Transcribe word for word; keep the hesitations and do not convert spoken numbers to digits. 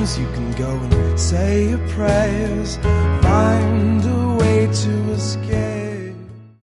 hours you can go and say your prayers, find a way to escape.